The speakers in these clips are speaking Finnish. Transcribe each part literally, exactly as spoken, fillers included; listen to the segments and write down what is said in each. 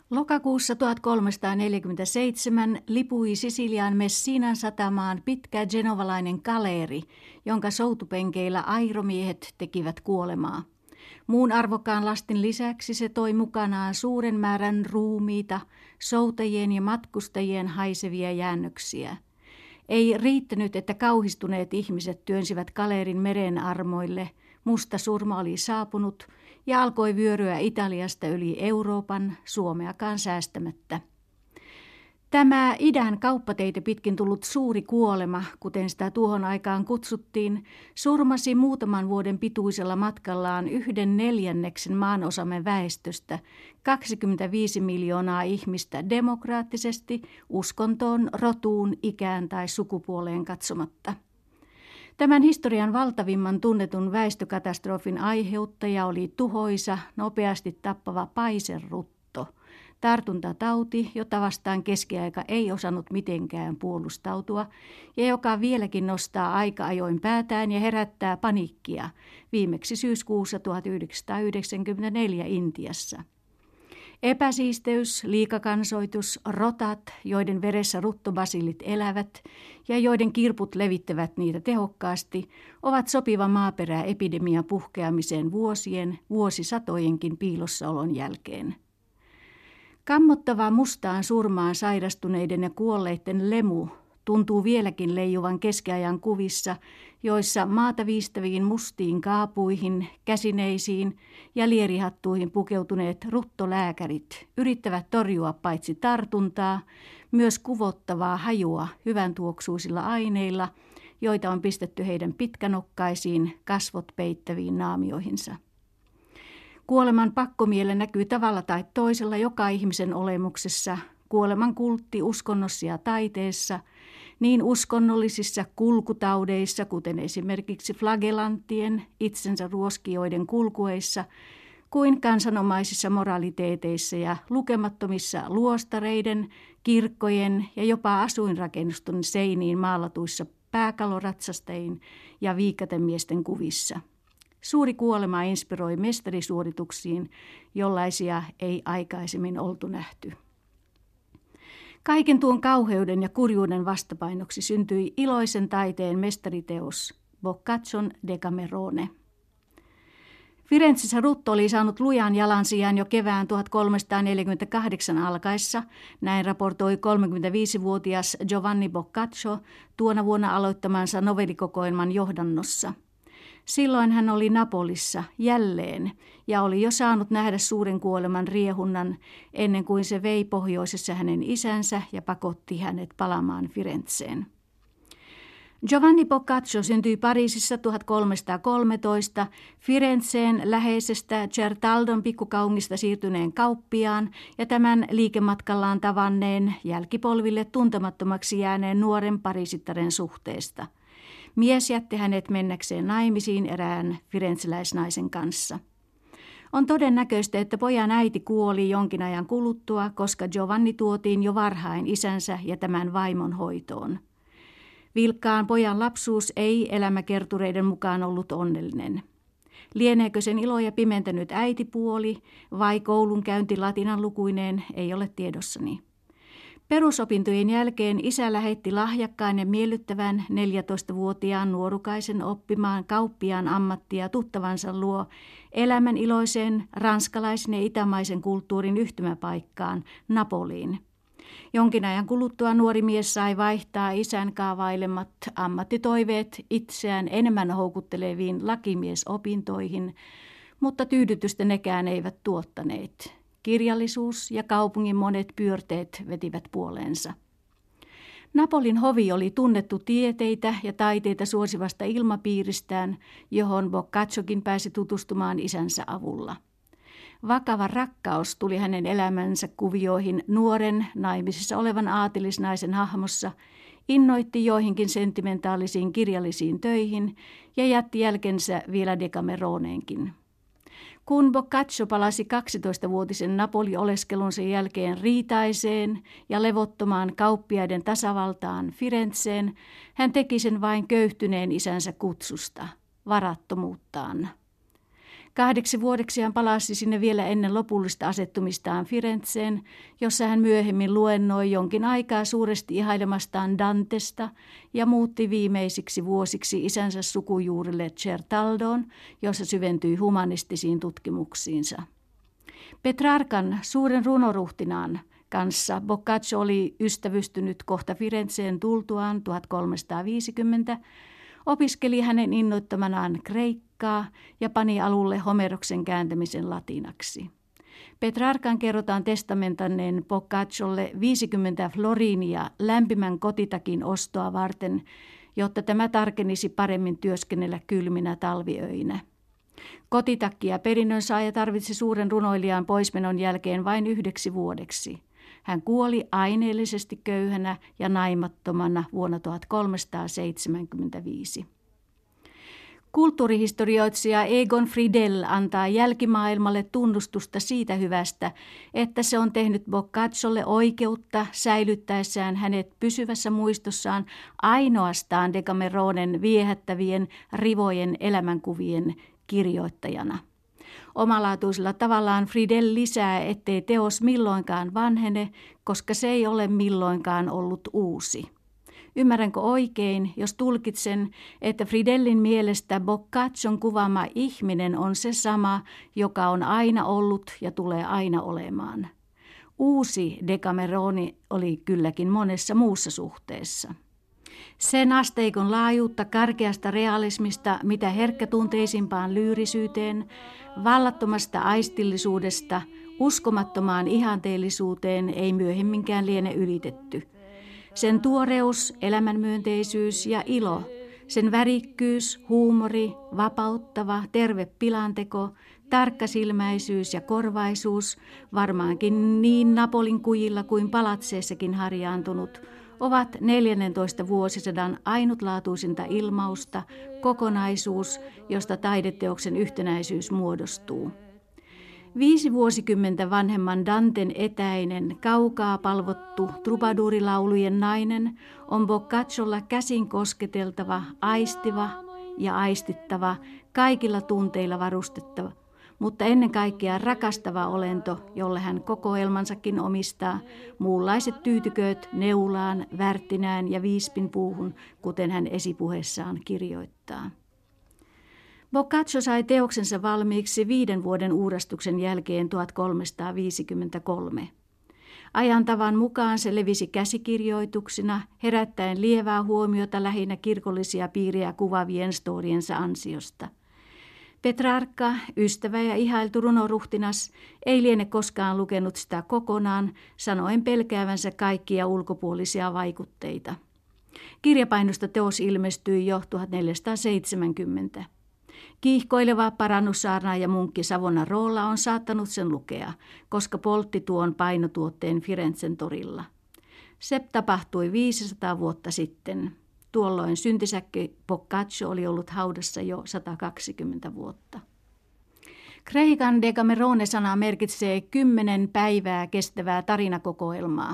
Lokakuussa tuhatkolmesataaneljäkymmentäseitsemän lipui Sisilian Messinan satamaan pitkä genovalainen kaleeri, jonka soutupenkeillä airomiehet tekivät kuolemaa. Muun arvokkaan lastin lisäksi se toi mukanaan suuren määrän ruumiita, soutajien ja matkustajien haisevia jäännöksiä. Ei riittänyt, että kauhistuneet ihmiset työnsivät kaleerin meren armoille. Musta surma oli saapunut ja alkoi vyöryä Italiasta yli Euroopan, Suomeakaan säästämättä. Tämä idän kauppateitä pitkin tullut suuri kuolema, kuten sitä tuohon aikaan kutsuttiin, surmasi muutaman vuoden pituisella matkallaan yhden neljänneksen maanosamme väestöstä, kaksikymmentäviisi miljoonaa ihmistä demokraattisesti, uskontoon, rotuun, ikään tai sukupuoleen katsomatta. Tämän historian valtavimman tunnetun väestökatastrofin aiheuttaja oli tuhoisa, nopeasti tappava paiserrutto, tartuntatauti, jota vastaan keskiaika ei osannut mitenkään puolustautua ja joka vieläkin nostaa aika ajoin päätään ja herättää paniikkia, viimeksi syyskuussa tuhatyhdeksänsataayhdeksänkymmentäneljä Intiassa. Epäsiisteys, liikakansoitus, rotat, joiden veressä ruttobasilit elävät ja joiden kirput levittävät niitä tehokkaasti, ovat sopiva maaperä epidemian puhkeamiseen vuosien, vuosisatojenkin piilossaolon jälkeen. Kammottava mustaan surmaan sairastuneiden ja kuolleiden lemu tuntuu vieläkin leijuvan keskiajan kuvissa, joissa maata viistäviin mustiin kaapuihin, käsineisiin ja lierihattuihin pukeutuneet ruttolääkärit yrittävät torjua paitsi tartuntaa, myös kuvottavaa hajua hyvän tuoksuisilla aineilla, joita on pistetty heidän pitkänokkaisiin, kasvot peittäviin naamioihinsa. Kuoleman pakkomielle näkyy tavalla tai toisella joka ihmisen olemuksessa, kuoleman kultti uskonnossa ja taiteessa, niin uskonnollisissa kulkutaudeissa, kuten esimerkiksi flagellanttien, itsensä ruoskijoiden kulkueissa, kuin kansanomaisissa moraliteeteissa ja lukemattomissa luostareiden, kirkkojen ja jopa asuinrakennusten seiniin maalatuissa pääkaloratsastein ja viikatemiesten kuvissa. Suuri kuolema inspiroi mestarisuorituksiin, jollaisia ei aikaisemmin oltu nähty. Kaiken tuon kauheuden ja kurjuuden vastapainoksi syntyi iloisen taiteen mestariteos Boccaccion Decamerone. Firenzessä rutto oli saanut lujan jalansijan jo kevään tuhatkolmesataaneljäkymmentäkahdeksan alkaessa, näin raportoi kolmekymmentäviisivuotias Giovanni Boccaccio tuona vuonna aloittamansa novellikokoelman johdannossa. Silloin hän oli Napolissa jälleen ja oli jo saanut nähdä suuren kuoleman riehunnan ennen kuin se vei pohjoisessa hänen isänsä ja pakotti hänet palaamaan Firenzeen. Giovanni Boccaccio syntyi Pariisissa tuhatkolmesataakolmetoista Firenzeen läheisestä Certaldon pikkukaupungista siirtyneen kauppiaan ja tämän liikematkallaan tavanneen jälkipolville tuntemattomaksi jääneen nuoren pariisittaren suhteesta. Mies jätti hänet mennäkseen naimisiin erään firenzeläisnaisen kanssa. On todennäköistä, että pojan äiti kuoli jonkin ajan kuluttua, koska Giovanni tuotiin jo varhain isänsä ja tämän vaimon hoitoon. Vilkkaan pojan lapsuus ei elämäkertureiden mukaan ollut onnellinen. Lieneekö sen iloja pimentänyt äitipuoli vai koulunkäynti latinan lukuineen ei ole tiedossani. Perusopintojen jälkeen isä lähetti lahjakkaan ja miellyttävän neljätoistavuotiaan nuorukaisen oppimaan kauppiaan ammattia tuttavansa luo elämän iloiseen ranskalaisen ja itämaisen kulttuurin yhtymäpaikkaan Napoliin. Jonkin ajan kuluttua nuori mies sai vaihtaa isän kaavailemat ammattitoiveet itseään enemmän houkutteleviin lakimiesopintoihin, mutta tyydytystä nekään eivät tuottaneet. Kirjallisuus ja kaupungin monet pyörteet vetivät puoleensa. Napolin hovi oli tunnettu tieteitä ja taiteita suosivasta ilmapiiristään, johon Boccacciokin pääsi tutustumaan isänsä avulla. Vakava rakkaus tuli hänen elämänsä kuvioihin nuoren, naimisissa olevan aatelisnaisen hahmossa, innoitti joihinkin sentimentaalisiin kirjallisiin töihin ja jätti jälkensä vielä Decameroneenkin. Kun Boccaccio palasi kaksitoistavuotisen Napoli-oleskelunsa jälkeen riitaiseen ja levottomaan kauppiaiden tasavaltaan Firenzeen, hän teki sen vain köyhtyneen isänsä kutsusta, varattomuuttaan. Kahdeksi vuodeksi hän palasi sinne vielä ennen lopullista asettumistaan Firenzeen, jossa hän myöhemmin luennoi jonkin aikaa suuresti ihailemastaan Dantesta ja muutti viimeisiksi vuosiksi isänsä sukujuurille Certaldoon, jossa syventyi humanistisiin tutkimuksiinsa. Petrarkan suuren runoruhtinaan kanssa Boccaccio oli ystävystynyt kohta Firenzeen tultuaan tuhatkolmesataaviisikymmentä, opiskeli hänen innoittamanaan kreikkaa ja pani alulle Homeroksen kääntämisen latinaksi. Petrarkan kerrotaan testamentanneen Boccacciolle viisikymmentä floriinia lämpimän kotitakin ostoa varten, jotta tämä tarkenisi paremmin työskennellä kylminä talviöinä. Kotitakki ja perinnön saaja tarvitsi suuren runoilijan poismenon jälkeen vain yhdeksi vuodeksi. Hän kuoli aineellisesti köyhänä ja naimattomana vuonna tuhatkolmesataaseitsemänkymmentäviisi. Kulttuurihistorioitsija Egon Friedell antaa jälkimaailmalle tunnustusta siitä hyvästä, että se on tehnyt Boccacciolle oikeutta säilyttäessään hänet pysyvässä muistossaan ainoastaan Decameronen viehättävien rivojen elämänkuvien kirjoittajana. Omalaatuisella tavallaan Friedell lisää, ettei teos milloinkaan vanhene, koska se ei ole milloinkaan ollut uusi. Ymmärränkö oikein, jos tulkitsen, että Friedellin mielestä Boccaccion kuvaama ihminen on se sama, joka on aina ollut ja tulee aina olemaan. Uusi Decameroni oli kylläkin monessa muussa suhteessa. Sen asteikon laajuutta karkeasta realismista, mitä herkkätunteisimpaan lyyrisyyteen, vallattomasta aistillisuudesta, uskomattomaan ihanteellisuuteen ei myöhemminkään liene ylitetty. Sen tuoreus, elämänmyönteisyys ja ilo, sen värikkyys, huumori, vapauttava, terve pilanteko, tarkkasilmäisyys ja korvaisuus, varmaankin niin Napolin kujilla kuin palatseissakin harjaantunut, ovat neljännentoista vuosisadan ainutlaatuisinta ilmausta, kokonaisuus, josta taideteoksen yhtenäisyys muodostuu. Viisi vuosikymmentä vanhemman Danten etäinen, kaukaa palvottu trubadurilaulujen nainen on Boccacciolla käsin kosketeltava, aistiva ja aistittava, kaikilla tunteilla varustettava, mutta ennen kaikkea rakastava olento, jolle hän kokoelmansakin omistaa, muunlaiset tyytykööt neulaan, värttinään ja viispinpuuhun, kuten hän esipuheessaan kirjoittaa. Boccaccio sai teoksensa valmiiksi viiden vuoden uurastuksen jälkeen tuhatkolmesataaviisikymmentäkolme. Ajantavan mukaan se levisi käsikirjoituksina, herättäen lievää huomiota lähinnä kirkollisia piirejä kuvaavien storiensa ansiosta. Petrarka, ystävä ja ihailtu runoruhtinas, ei liene koskaan lukenut sitä kokonaan, sanoen pelkäävänsä kaikkia ulkopuolisia vaikutteita. Kirjapainosta teos ilmestyi jo tuhatneljäsataaseitsemänkymmentä. Kiihkoileva parannussaarnaaja munkki Savonarola on saattanut sen lukea, koska poltti tuon painotuotteen Firenzen torilla. Se tapahtui viisisataa vuotta sitten. Tuolloin syntisäkki Boccaccio oli ollut haudassa jo sata kaksikymmentä vuotta. Kreikan Decamerone-sana merkitsee kymmenen päivää kestävää tarinakokoelmaa.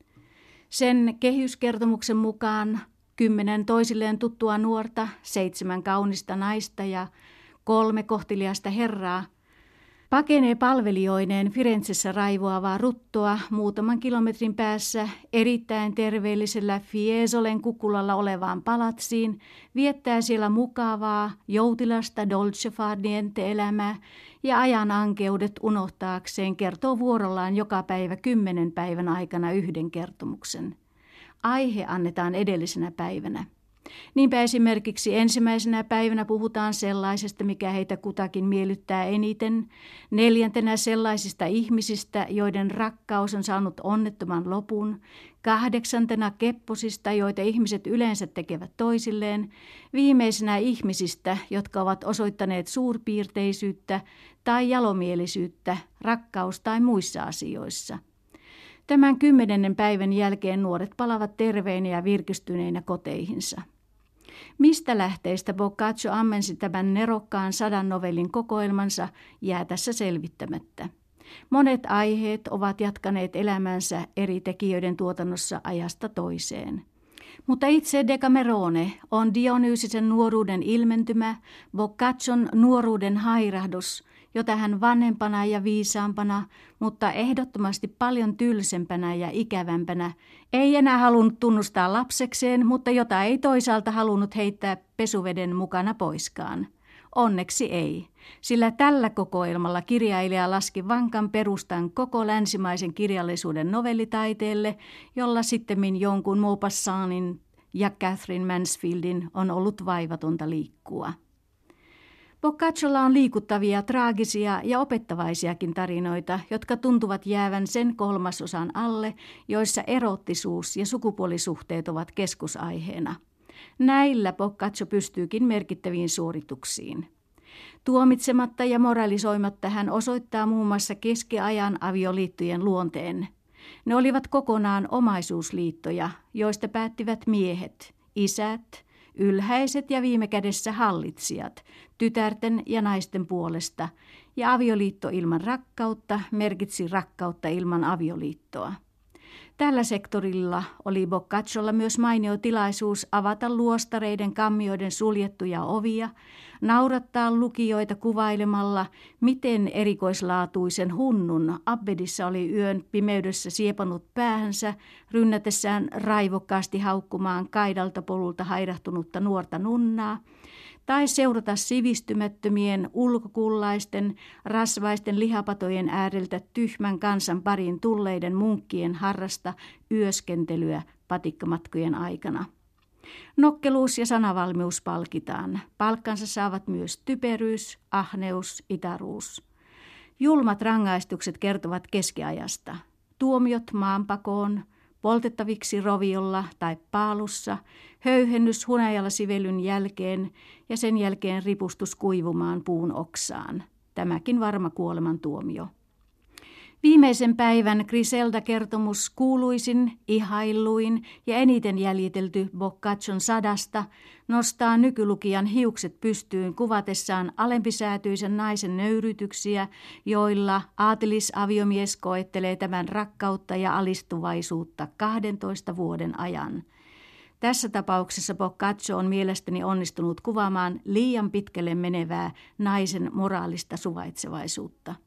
Sen kehyskertomuksen mukaan kymmenen toisilleen tuttua nuorta, seitsemän kaunista naista ja kolme kohteliasta herraa pakenee palvelijoineen Firenzessä raivoavaa ruttoa muutaman kilometrin päässä erittäin terveellisellä Fiesolen kukkulalla olevaan palatsiin, viettää siellä mukavaa, joutilasta dolce far niente elämää ja ajan ankeudet unohtaakseen kertoo vuorollaan joka päivä kymmenen päivän aikana yhden kertomuksen. Aihe annetaan edellisenä päivänä. Niinpä esimerkiksi ensimmäisenä päivänä puhutaan sellaisesta, mikä heitä kutakin miellyttää eniten, neljäntenä sellaisista ihmisistä, joiden rakkaus on saanut onnettoman lopun, kahdeksantena kepposista, joita ihmiset yleensä tekevät toisilleen, viimeisenä ihmisistä, jotka ovat osoittaneet suurpiirteisyyttä tai jalomielisyyttä, rakkaus tai muissa asioissa. Tämän kymmenennen päivän jälkeen nuoret palavat terveinä ja virkistyneinä koteihinsa. Mistä lähteistä Boccaccio ammensi tämän nerokkaan sadan novellin kokoelmansa, jää tässä selvittämättä. Monet aiheet ovat jatkaneet elämänsä eri tekijöiden tuotannossa ajasta toiseen. Mutta itse Decamerone on Dionysisen nuoruuden ilmentymä, Boccaccion nuoruuden hairahdus, jota hän vanhempana ja viisaampana, mutta ehdottomasti paljon tylsempänä ja ikävämpänä, ei enää halunnut tunnustaa lapsekseen, mutta jota ei toisaalta halunnut heittää pesuveden mukana poiskaan. Onneksi ei, sillä tällä kokoelmalla kirjailija laski vankan perustan koko länsimaisen kirjallisuuden novellitaiteelle, jolla sittemmin jonkun Maupassant'in ja Catherine Mansfieldin on ollut vaivatonta liikkua. Boccaciolla on liikuttavia, traagisia ja opettavaisiakin tarinoita, jotka tuntuvat jäävän sen kolmasosan alle, joissa erottisuus ja sukupuolisuhteet ovat keskusaiheena. Näillä Boccaccio pystyykin merkittäviin suorituksiin. Tuomitsematta ja moralisoimatta hän osoittaa muun muassa keskiajan avioliittojen luonteen. Ne olivat kokonaan omaisuusliittoja, joista päättivät miehet, isät, ylhäiset ja viime kädessä hallitsijat, tytärten ja naisten puolesta, ja avioliitto ilman rakkautta merkitsi rakkautta ilman avioliittoa. Tällä sektorilla oli Boccacciolla myös mainio tilaisuus avata luostareiden kammioiden suljettuja ovia, naurattaa lukijoita kuvailemalla, miten erikoislaatuisen hunnun abbedissa oli yön pimeydessä siepannut päähänsä, rynnätessään raivokkaasti haukkumaan kaidalta polulta hairahtunutta nuorta nunnaa, tai seurata sivistymättömien ulkokullaisten, rasvaisten lihapatojen ääreltä tyhmän kansan parin tulleiden munkkien harrasta yöskentelyä patikkamatkojen aikana. Nokkeluus ja sanavalmius palkitaan. Palkkansa saavat myös typeryys, ahneus, itaruus. Julmat rangaistukset kertovat keskiajasta. Tuomiot maanpakoon, poltettaviksi roviolla tai paalussa, höyhennys hunajalla sivelyn jälkeen ja sen jälkeen ripustus kuivumaan puun oksaan. Tämäkin varma kuolemantuomio. Viimeisen päivän Griselda-kertomus kuuluisin, ihailluin ja eniten jäljitelty Boccaccion sadasta nostaa nykylukijan hiukset pystyyn kuvatessaan alempisäätyisen naisen nöyrytyksiä, joilla aatelisaviomies koettelee tämän rakkautta ja alistuvaisuutta kahdentoista vuoden ajan. Tässä tapauksessa Boccaccio on mielestäni onnistunut kuvaamaan liian pitkälle menevää naisen moraalista suvaitsevaisuutta.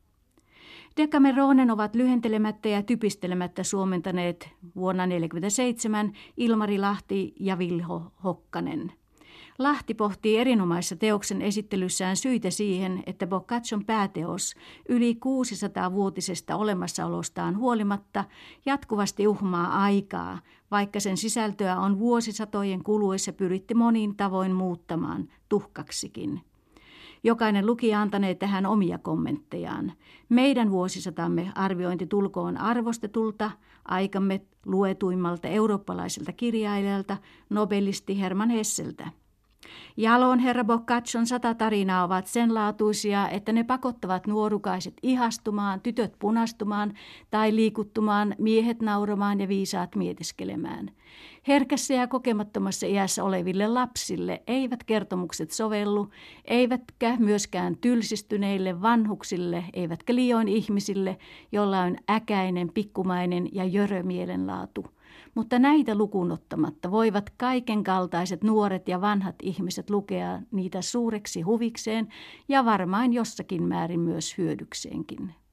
Decameronen ovat lyhentelemättä ja typistelemättä suomentaneet vuonna tuhatyhdeksänsataaneljäkymmentäseitsemän Ilmari Lahti ja Vilho Hokkanen. Lahti pohtii erinomaisessa teoksen esittelyssään syitä siihen, että Boccaccion pääteos yli kuusisataavuotisesta olemassaolostaan huolimatta jatkuvasti uhmaa aikaa, vaikka sen sisältöä on vuosisatojen kuluessa pyritti monin tavoin muuttamaan tuhkaksikin. Jokainen lukija antanee tähän omia kommenttejaan. Meidän vuosisatamme arviointi tulkoon arvostetulta, aikamme luetuimmalta eurooppalaiselta kirjailijalta, nobelisti Hermann Hesseltä. Jalon herra Boccaccion sata tarinaa ovat sen laatuisia, että ne pakottavat nuorukaiset ihastumaan, tytöt punastumaan tai liikuttumaan, miehet nauramaan ja viisaat mietiskelemään. Herkässä ja kokemattomassa iässä oleville lapsille eivät kertomukset sovellu, eivätkä myöskään tylsistyneille vanhuksille, eivätkä liioin ihmisille, joilla on äkäinen, pikkumainen ja jörö mielenlaatu. Mutta näitä lukuun ottamatta voivat kaiken kaltaiset nuoret ja vanhat ihmiset lukea niitä suureksi huvikseen ja varmaan jossakin määrin myös hyödykseenkin.